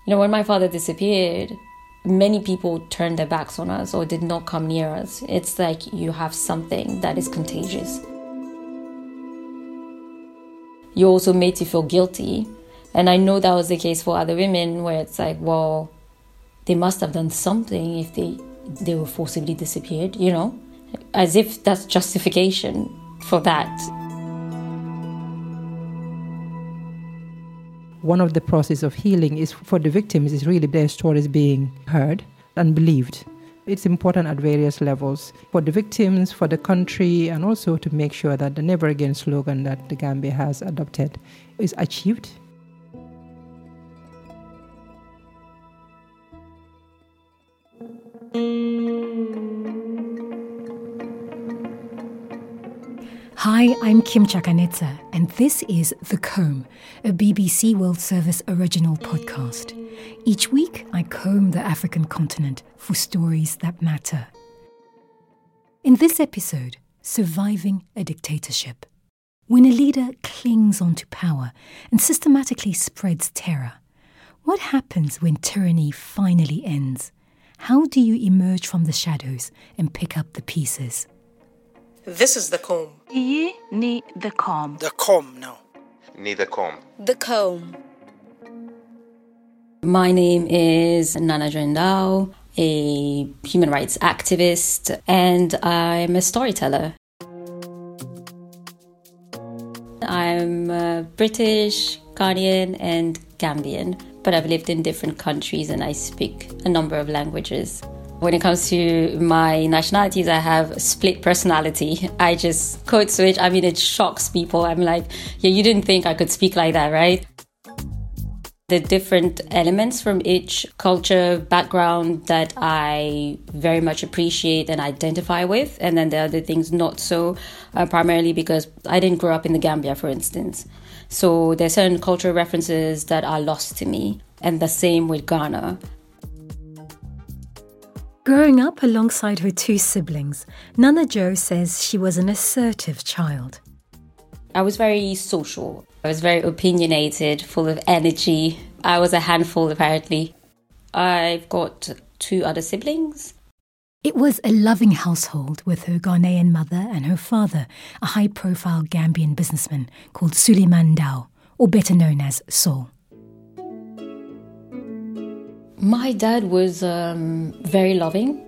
You know, when my father disappeared, many people turned their backs on us or did not come near us. It's like you have something that is contagious. You're also made to feel guilty. And I know that was the case for other women, where it's like, well, they must have done something if they were forcibly disappeared, you know? As if that's justification for that. One of the process of healing is for the victims is really their stories being heard and believed. It's important at various levels for the victims, for the country, and also to make sure that the Never Again slogan that the Gambia has adopted is achieved. Hi, I'm Kim Chakanetsa, and this is The Comb, a BBC World Service original podcast. Each week, I comb the African continent for stories that matter. In this episode, Surviving a Dictatorship. When a leader clings onto power and systematically spreads terror, what happens when tyranny finally ends? How do you emerge from the shadows and pick up the pieces? This is The Comb. Iyi ni The Comb. The Comb now. Ni The Comb. The Comb. My name is Nana Joindao, a human rights activist, and I'm a storyteller. I'm British, Ghanaian, and Gambian, but I've lived in different countries and I speak a number of languages. When it comes to my nationalities, I have split personality. I just code switch. I mean, it shocks people. I'm like, yeah, you didn't think I could speak like that, right? The different elements from each culture, background that I very much appreciate and identify with. And then the other things not so, primarily because I didn't grow up in the Gambia, for instance. So there's certain cultural references that are lost to me. And the same with Ghana. Growing up alongside her two siblings, Nana Jo says she was an assertive child. I was very social. I was very opinionated, full of energy. I was a handful, apparently. I've got two other siblings. It was a loving household with her Ghanaian mother and her father, a high-profile Gambian businessman called Suleiman Dao, or better known as Sol. My dad was very loving,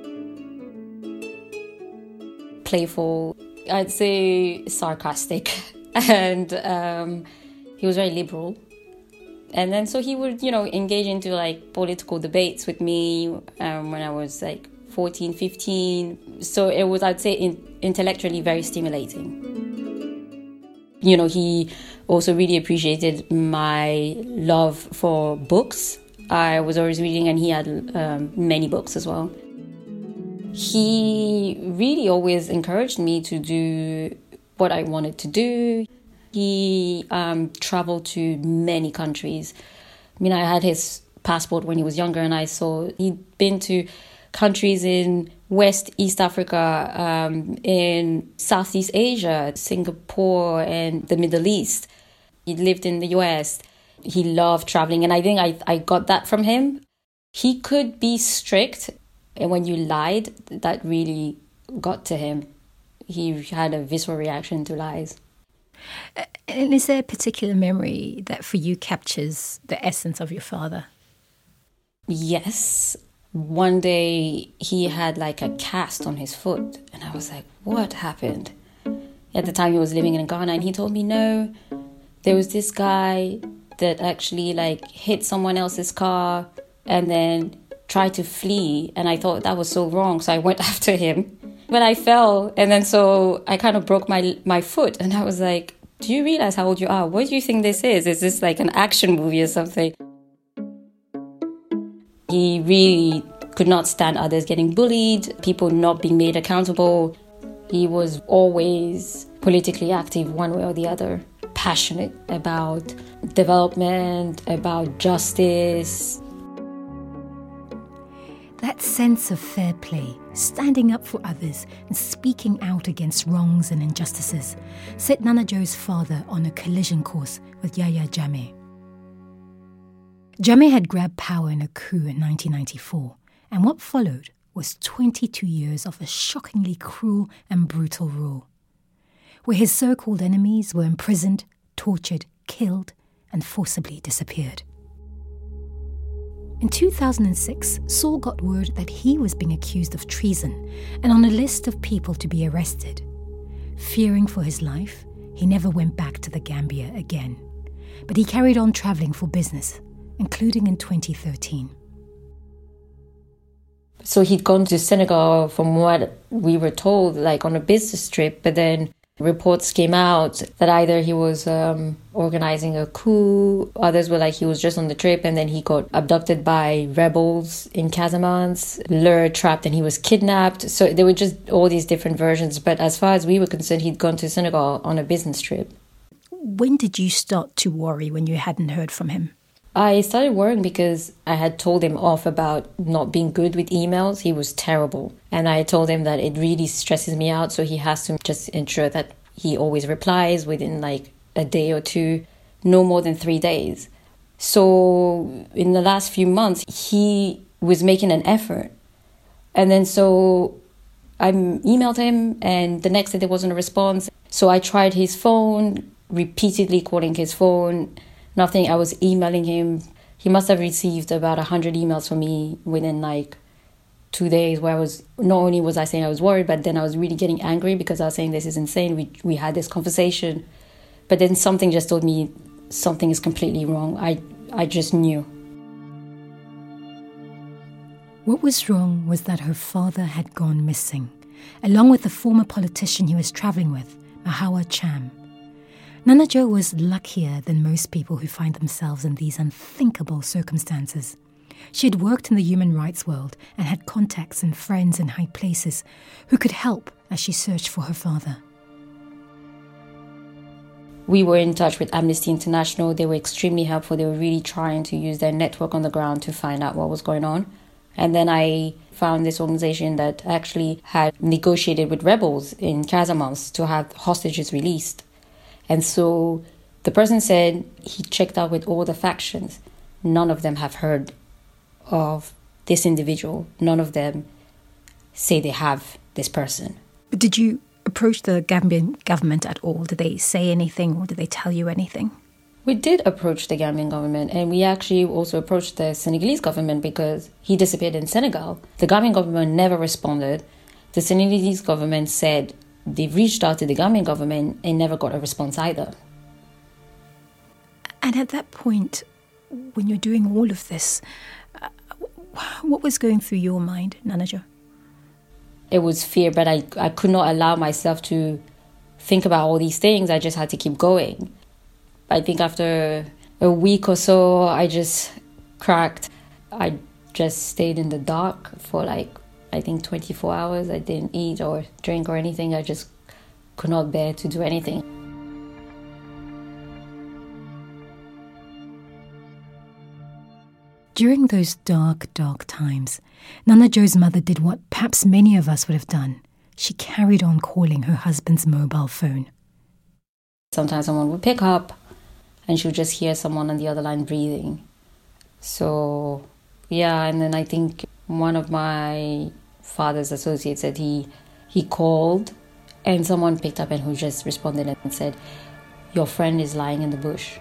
playful, I'd say sarcastic, and he was very liberal. And then so he would, engage into like political debates with me when I was like 14, 15. So it was, I'd say, intellectually very stimulating. He also really appreciated my love for books. I was always reading and he had many books as well. He really always encouraged me to do what I wanted to do. He traveled to many countries. I mean, I had his passport when he was younger and I saw he'd been to countries in West, East Africa, in Southeast Asia, Singapore and the Middle East. He lived in the US. He loved traveling, and I think I got that from him. He could be strict, and when you lied, that really got to him. He had a visceral reaction to lies. And is there a particular memory that for you captures the essence of your father? Yes. One day he had like a cast on his foot, and I was like, what happened? At the time he was living in Ghana, and he told me, no, there was this guy that actually like hit someone else's car and then tried to flee. And I thought that was so wrong. So I went after him. But I fell. And then so I kind of broke my foot. And I was like, do you realize how old you are? What do you think this is? Is this like an action movie or something? He really could not stand others getting bullied, people not being made accountable. He was always politically active one way or the other. Passionate about development, about justice. That sense of fair play, standing up for others and speaking out against wrongs and injustices, set Nana Jo's father on a collision course with Yahya Jammeh. Jammeh had grabbed power in a coup in 1994, and what followed was 22 years of a shockingly cruel and brutal rule, where his so-called enemies were imprisoned, tortured, killed, and forcibly disappeared. In 2006, Saul got word that he was being accused of treason and on a list of people to be arrested. Fearing for his life, he never went back to the Gambia again, but he carried on travelling for business, including in 2013. So he'd gone to Senegal, from what we were told, like on a business trip, but then reports came out that either he was organizing a coup, others were like he was just on the trip and then he got abducted by rebels in Casamance, lured, trapped, and he was kidnapped. So there were just all these different versions. But as far as we were concerned, he'd gone to Senegal on a business trip. When did you start to worry when you hadn't heard from him? I started worrying because I had told him off about not being good with emails. He was terrible. And I told him that it really stresses me out, so he has to just ensure that he always replies within like a day or two, no more than 3 days. So in the last few months, he was making an effort. And then so I emailed him and the next day there wasn't a response. So I tried his phone, repeatedly calling his phone. Nothing. I was emailing him. He must have received about 100 emails from me within like 2 days, where I was, not only was I saying I was worried, but then I was really getting angry because I was saying this is insane. We had this conversation. But then something just told me something is completely wrong. I just knew. What was wrong was that her father had gone missing, along with the former politician he was travelling with, Mahawa Cham. Nana Jo was luckier than most people who find themselves in these unthinkable circumstances. She had worked in the human rights world and had contacts and friends in high places who could help as she searched for her father. We were in touch with Amnesty International. They were extremely helpful. They were really trying to use their network on the ground to find out what was going on. And then I found this organization that actually had negotiated with rebels in Casamance to have hostages released. And so the person said he checked out with all the factions. None of them have heard of this individual. None of them say they have this person. But did you approach the Gambian government at all? Did they say anything or did they tell you anything? We did approach the Gambian government, and we actually also approached the Senegalese government because he disappeared in Senegal. The Gambian government never responded. The Senegalese government said they reached out to the Gambian government and never got a response either. And at that point, when you're doing all of this, what was going through your mind, Nana Jo? It was fear, but I could not allow myself to think about all these things. I just had to keep going. I think after a week or so, I just cracked. I just stayed in the dark for 24 hours. I didn't eat or drink or anything. I just could not bear to do anything. During those dark times, Nana Jo's mother did what perhaps many of us would have done. She carried on calling her husband's mobile phone. Sometimes someone would pick up and she would just hear someone on the other line breathing. So, yeah, and then I think one of my father's associates said he called and someone picked up and who just responded and said, "Your friend is lying in the bush."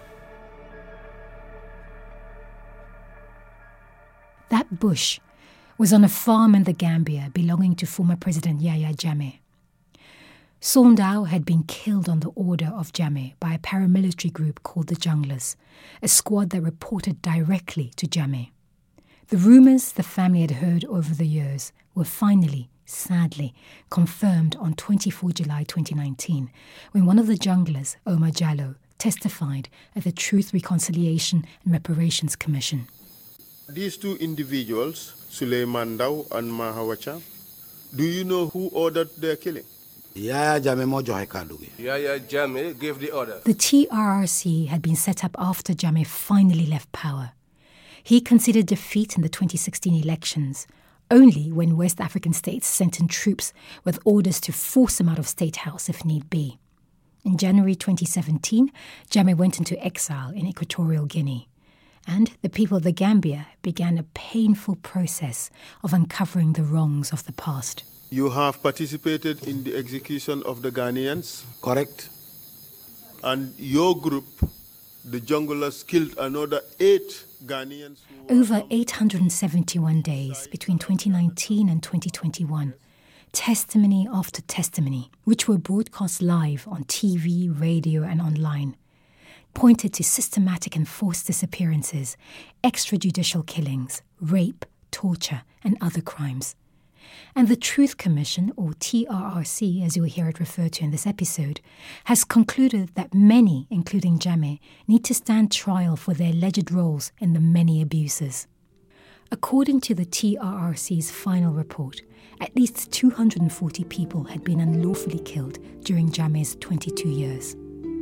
That bush was on a farm in the Gambia belonging to former President Yahya Jammeh. Saul Ndao had been killed on the order of Jammeh by a paramilitary group called the Junglers, a squad that reported directly to Jammeh. The rumours the family had heard over the years were finally, sadly, confirmed on 24 July 2019, when one of the Junglers, Omar Jallow, testified at the Truth, Reconciliation and Reparations Commission. These two individuals, Suleiman Ndao and Mahawa Cham, do you know who ordered their killing? Yahya Jammeh gave the order. The TRRC had been set up after Jammeh finally left power. He conceded defeat in the 2016 elections, only when West African states sent in troops with orders to force him out of State House if need be. In January 2017, Jammeh went into exile in Equatorial Guinea. And the people of the Gambia began a painful process of uncovering the wrongs of the past. You have participated in the execution of the Ghanaians? Correct. And your group, the Junglers, killed another 8 Ghanaians. Over 871 days between 2019 and 2021, testimony after testimony, which were broadcast live on TV, radio and online, pointed to systematic and forced disappearances, extrajudicial killings, rape, torture and other crimes. And the Truth Commission, or TRRC, as you'll hear it referred to in this episode, has concluded that many, including Jammeh, need to stand trial for their alleged roles in the many abuses. According to the TRRC's final report, at least 240 people had been unlawfully killed during Jammeh's 22 years.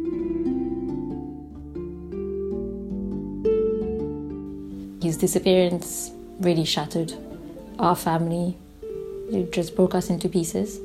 His disappearance really shattered our family. It just broke us into pieces.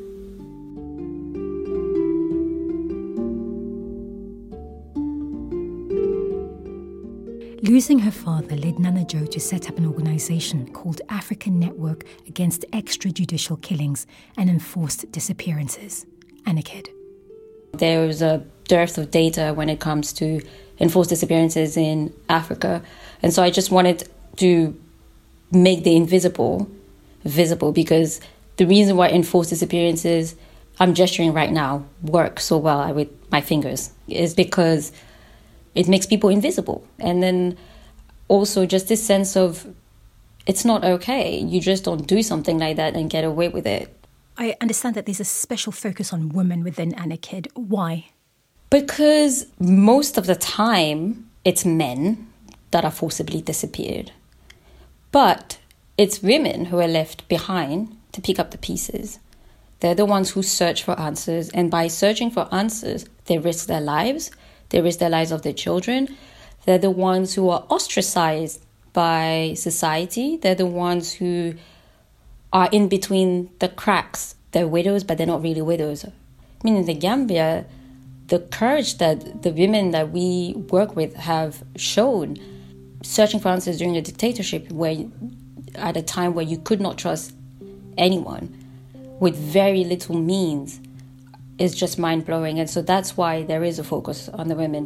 Losing her father led Nana Jo to set up an organisation called African Network Against Extrajudicial Killings and Enforced Disappearances, ANECED. There was a dearth of data when it comes to enforced disappearances in Africa. And so I just wanted to make the invisible visible, because the reason why enforced disappearances, I'm gesturing right now, work so well with my fingers is because it makes people invisible. And then also just this sense of it's not okay. You just don't do something like that and get away with it. I understand that there's a special focus on women within ANECED. Why? Because most of the time, it's men that are forcibly disappeared. But it's women who are left behind to pick up the pieces. They're the ones who search for answers. And by searching for answers, they risk their lives. They risk the lives of their children. They're the ones who are ostracized by society. They're the ones who are in between the cracks. They're widows, but they're not really widows. I mean, in the Gambia, the courage that the women that we work with have shown, searching for answers during the dictatorship, where at a time where you could not trust anyone with very little means, is just mind-blowing. And so that's why there is a focus on the women.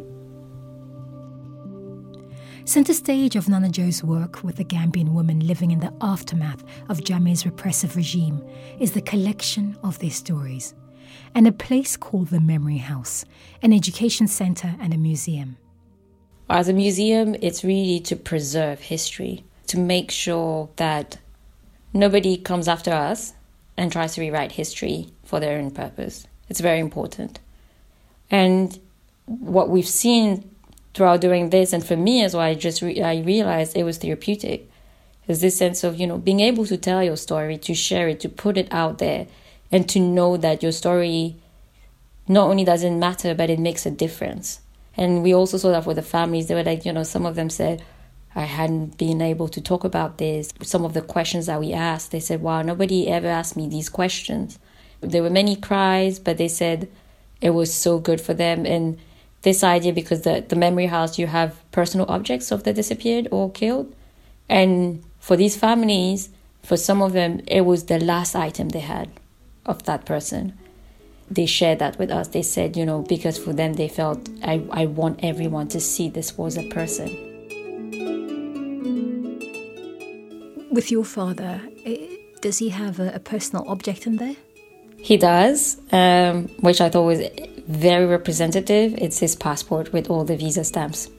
Centre stage of Nana Jo's work with the Gambian women living in the aftermath of Jammeh's repressive regime is the collection of their stories, and a place called the Memory House, an education centre and a museum. As a museum, it's really to preserve history, to make sure that nobody comes after us and tries to rewrite history for their own purpose. It's very important. And what we've seen throughout doing this, and for me as well, I realized it was therapeutic. There's this sense of, being able to tell your story, to share it, to put it out there, and to know that your story not only doesn't matter, but it makes a difference. And we also saw that for the families. They were like, some of them said, I hadn't been able to talk about this. Some of the questions that we asked, they said, wow, nobody ever asked me these questions. There were many cries, but they said it was so good for them. And this idea, because the memory house, you have personal objects of the disappeared or killed. And for these families, for some of them, it was the last item they had of that person. They shared that with us. They said, because for them, they felt, I want everyone to see this was a person. With your father, does he have a personal object in there? He does, which I thought was very representative. It's his passport with all the visa stamps.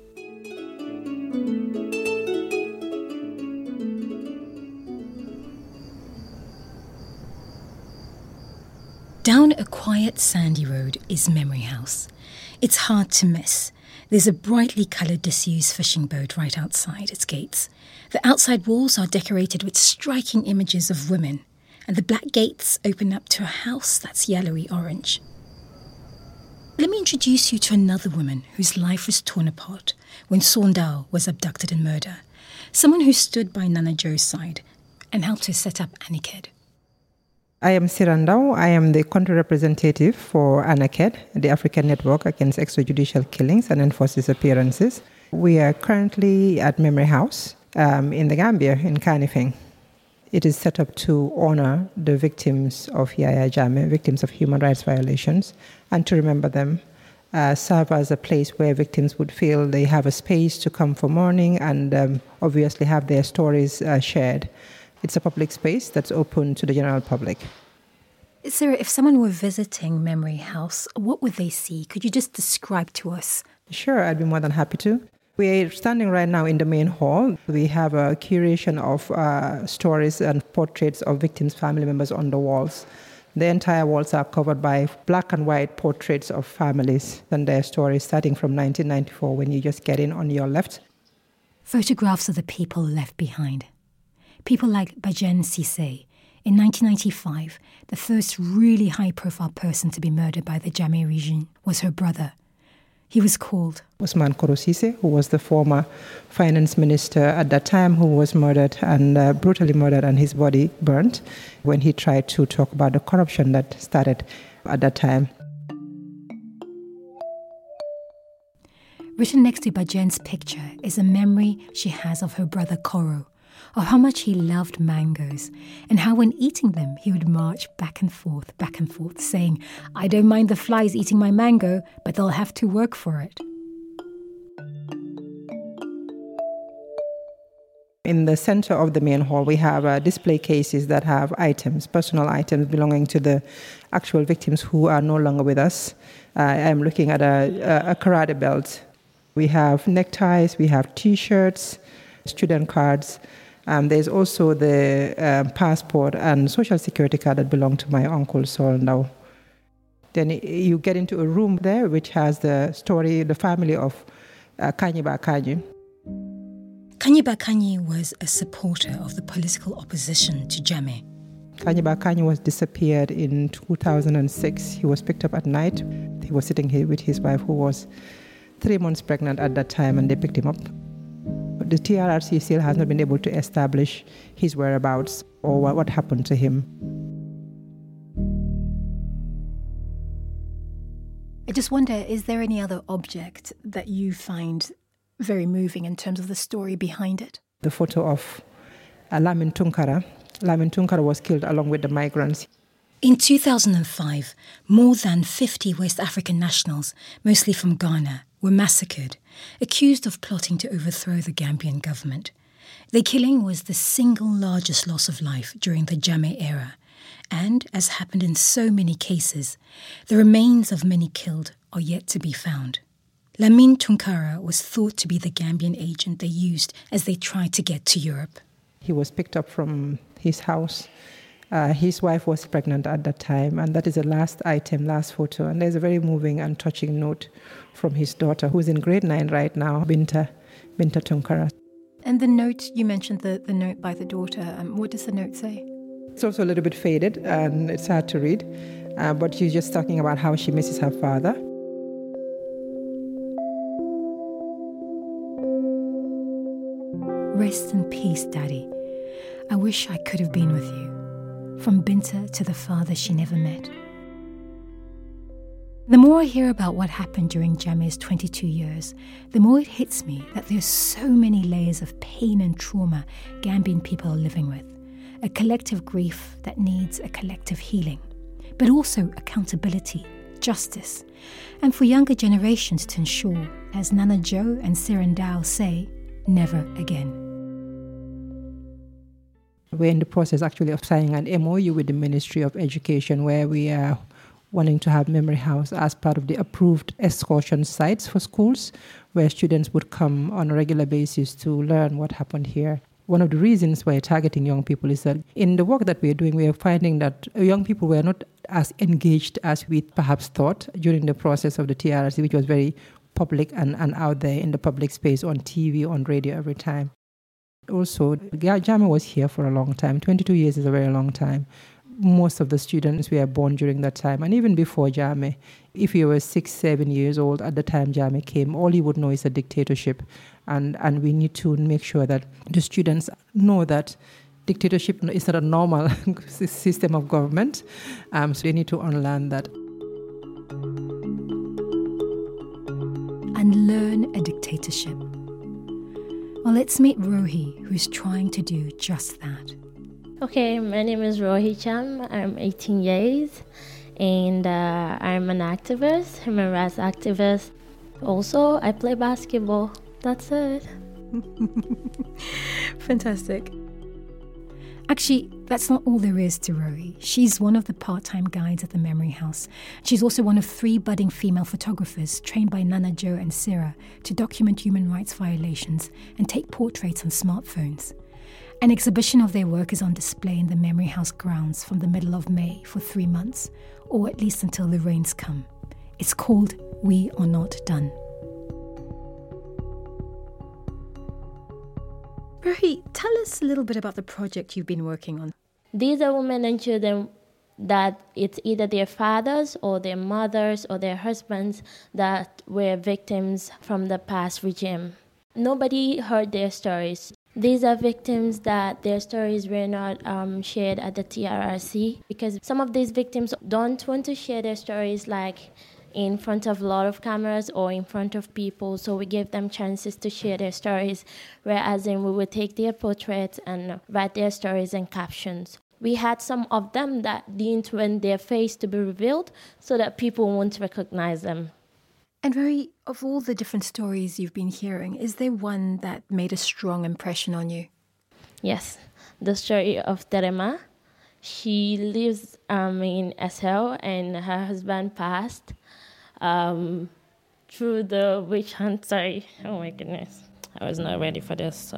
Down a quiet sandy road is Memory House. It's hard to miss. There's a brightly coloured disused fishing boat right outside its gates. The outside walls are decorated with striking images of women, and the black gates open up to a house that's yellowy orange. Let me introduce you to another woman whose life was torn apart when Sondao was abducted and murdered. Someone who stood by Nana Jo's side and helped her set up ANECED. I am Sirandao. I am the country representative for ANAKED, the African Network Against Extrajudicial Killings and Enforced Disappearances. We are currently at Memory House in the Gambia, in Kanifing. It is set up to honor the victims of Yahya Jammeh, victims of human rights violations, and to remember them, serve as a place where victims would feel they have a space to come for mourning and obviously have their stories shared. It's a public space that's open to the general public. Sarah, if someone were visiting Memory House, what would they see? Could you just describe to us? Sure, I'd be more than happy to. We're standing right now in the main hall. We have a curation of stories and portraits of victims' family members on the walls. The entire walls are covered by black and white portraits of families and their stories, starting from 1994 when you just get in on your left. Photographs of the people left behind. People like Bajen Cissé. In 1995, the first really high-profile person to be murdered by the Jammeh regime was her brother. He was called Ousmane Koro Cissé, who was the former finance minister at that time, who was murdered and brutally murdered and his body burnt when he tried to talk about the corruption that started at that time. Written next to Bajen's picture is a memory she has of her brother Koro, of how much he loved mangoes, and how when eating them he would march back and forth, saying, "I don't mind the flies eating my mango, but they'll have to work for it." In the center of the main hall, we have display cases that have items, personal items belonging to the actual victims who are no longer with us. I'm looking at a karate belt. We have neckties, we have T-shirts, student cards. There's also the passport and social security card that belong to my uncle Sol now. Then you get into a room there which has the story, the family of Kanyiba Kanyi. Kanyiba Kanyi was a supporter of the political opposition to Jammeh. Kanyiba Kanyi was disappeared in 2006. He was picked up at night. He was sitting here with his wife, who was 3 months pregnant at that time, and they picked him up. The TRRC still has not been able to establish his whereabouts or what happened to him. I just wonder, is there any other object that you find very moving in terms of the story behind it? The photo of Lamin Tunkara. Lamin Tunkara was killed along with the migrants. In 2005, more than 50 West African nationals, mostly from Ghana, were massacred, accused of plotting to overthrow the Gambian government. Their killing was the single largest loss of life during the Jammeh era. And, as happened in so many cases, the remains of many killed are yet to be found. Lamin Tunkara was thought to be the Gambian agent they used as they tried to get to Europe. He was picked up from his house. His wife was pregnant at that time, and that is the last item, last photo. And there's a very moving and touching note from his daughter, who's in grade 9 right now, Binta Tunkara. And the note, you mentioned the note by the daughter. What does the note say? It's also a little bit faded, and it's hard to read, but she's just talking about how she misses her father. Rest in peace, Daddy. I wish I could have been with you. From Binta to the father she never met. The more I hear about what happened during Jammeh's 22 years, the more it hits me that there's so many layers of pain and trauma Gambian people are living with. A collective grief that needs a collective healing, but also accountability, justice, and for younger generations to ensure, as Nana Joe and Sirandao say, never again. We're in the process actually of signing an MOU with the Ministry of Education, where we are wanting to have Memory House as part of the approved excursion sites for schools, where students would come on a regular basis to learn what happened here. One of the reasons we're targeting young people is that in the work that we're doing, we are finding that young people were not as engaged as we perhaps thought during the process of the TRRC, which was very public and out there in the public space, on TV, on radio every time. Also, Jammeh was here for a long time. 22 years is a very long time. Most of the students were born during that time. And even before Jammeh, if you were 6, 7 years old at the time Jammeh came, all you would know is a dictatorship. And we need to make sure that the students know that dictatorship is not a normal system of government. So they need to unlearn that. Unlearn a dictatorship. Well, let's meet Rohi, who's trying to do just that. Okay, my name is Rohi Cham. I'm 18 years and I'm an activist, human rights activist. Also, I play basketball. That's it. Fantastic. Actually, that's not all there is to Rohi. She's one of the part-time guides at the Memory House. She's also one of 3 budding female photographers trained by Nana Jo and Sarah to document human rights violations and take portraits on smartphones. An exhibition of their work is on display in the Memory House grounds from the middle of May for 3 months, or at least until the rains come. It's called We Are Not Done. Rohi, tell us a little bit about the project you've been working on. These are women and children that it's either their fathers or their mothers or their husbands that were victims from the past regime. Nobody heard their stories. These are victims that their stories were not shared at the TRRC because some of these victims don't want to share their stories like in front of a lot of cameras or in front of people, so we gave them chances to share their stories, whereas we would take their portraits and write their stories and captions. We had some of them that didn't want their face to be revealed so that people won't recognize them. And Rohi, of all the different stories you've been hearing, is there one that made a strong impression on you? Yes, the story of Terema. She lives in SL and her husband passed through the witch hunt. Sorry, oh my goodness, I was not ready for this.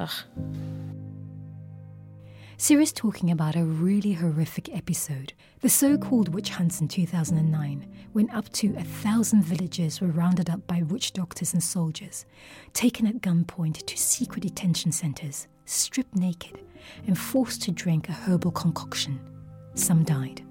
Sarah's talking about a really horrific episode, the so-called witch hunts in 2009, when up to 1,000 villagers were rounded up by witch doctors and soldiers, taken at gunpoint to secret detention centres, stripped naked, and forced to drink a herbal concoction. Some died.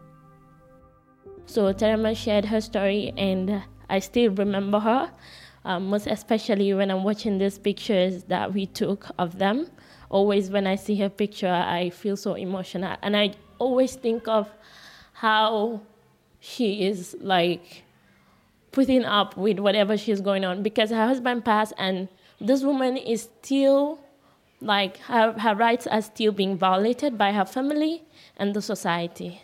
So Terema shared her story and I still remember her, most especially when I'm watching these pictures that we took of them. Always when I see her picture, I feel so emotional. And I always think of how she is like putting up with whatever she's going on because her husband passed and this woman is still like her rights are still being violated by her family and the society.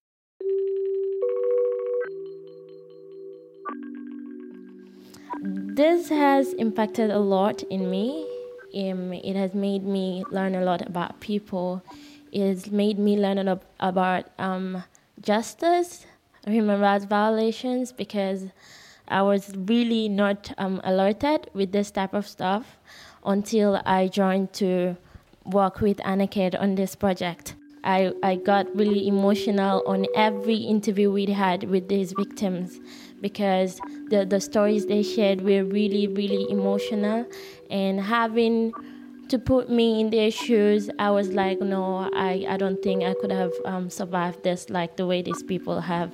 This has impacted a lot in me. It has made me learn a lot about people. It has made me learn about justice, human rights violations, because I was really not alerted with this type of stuff until I joined to work with ANACAD on this project. I got really emotional on every interview we had with these victims because the stories they shared were really, really emotional. And having to put me in their shoes, I was like, no, I don't think I could have survived this like the way these people have.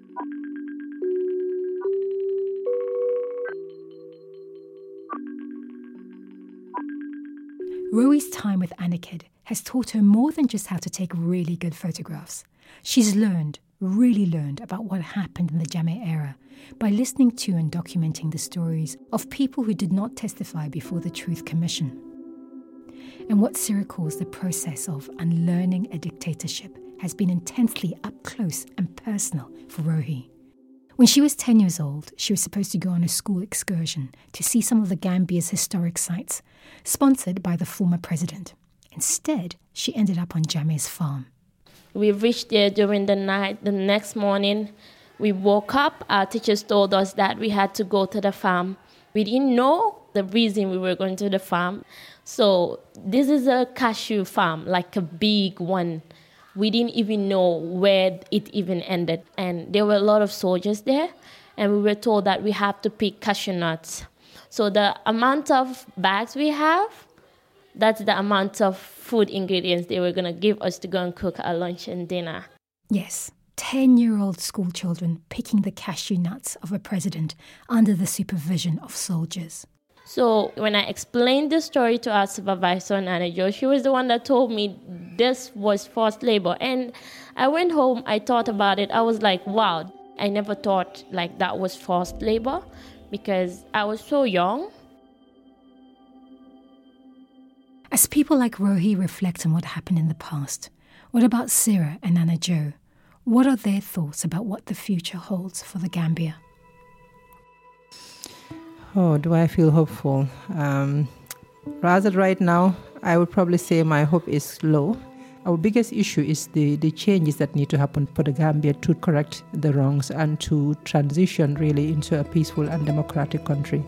Rohi's time with ANACAD has taught her more than just how to take really good photographs. She's really learned about what happened in the Jammeh era by listening to and documenting the stories of people who did not testify before the Truth Commission. And what Sarah calls the process of unlearning a dictatorship has been intensely up close and personal for Rohi. When she was 10 years old, she was supposed to go on a school excursion to see some of the Gambia's historic sites, sponsored by the former president. Instead, she ended up on Jammeh's farm. We reached there during the night. The next morning, we woke up. Our teachers told us that we had to go to the farm. We didn't know the reason we were going to the farm. So this is a cashew farm, like a big one. We didn't even know where it even ended. And there were a lot of soldiers there. And we were told that we have to pick cashew nuts. So the amount of bags we have, that's the amount of food ingredients they were going to give us to go and cook our lunch and dinner. Yes, 10-year-old school children picking the cashew nuts of a president under the supervision of soldiers. So when I explained this story to our supervisor, Nana Jo, she was the one that told me this was forced labor. And I went home, I thought about it. I was like, wow, I never thought like that was forced labor because I was so young. As people like Rohi reflect on what happened in the past, what about Sarah and Nana Jo? What are their thoughts about what the future holds for the Gambia? Oh, do I feel hopeful? Rather right now, I would probably say my hope is low. Our biggest issue is the changes that need to happen for the Gambia to correct the wrongs and to transition really into a peaceful and democratic country.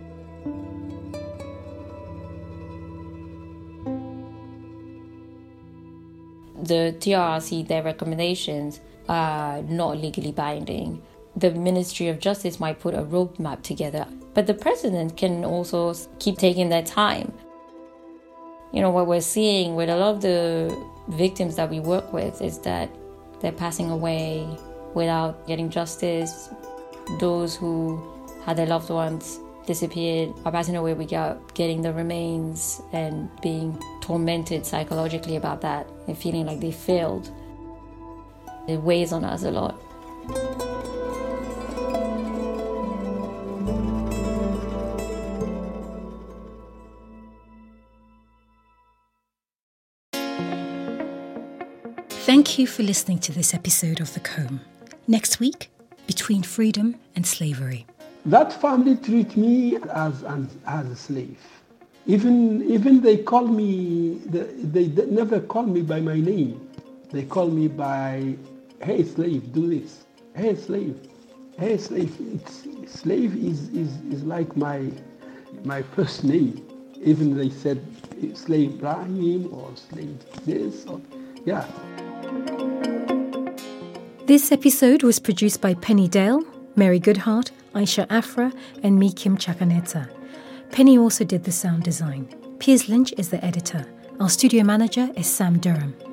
The TRRC, their recommendations are not legally binding. The Ministry of Justice might put a roadmap together, but the president can also keep taking their time. You know, what we're seeing with a lot of the victims that we work with is that they're passing away without getting justice. Those who had their loved ones disappeared are passing away without getting the remains and being tormented psychologically about that and feeling like they failed. It weighs on us a lot. Thank you for listening to this episode of The Comb. Next week, Between Freedom and Slavery. That family treat me as a slave. Even they call me, they never call me by my name. They call me by, hey slave, do this. Hey slave, hey slave. Slave is like my first name. Even they said slave Ibrahim or slave this, or, yeah. This episode was produced by Penny Dale, Mary Goodhart, Aisha Afra, and me, Kim Chakaneta. Penny also did the sound design. Piers Lynch is the editor. Our studio manager is Sam Durham.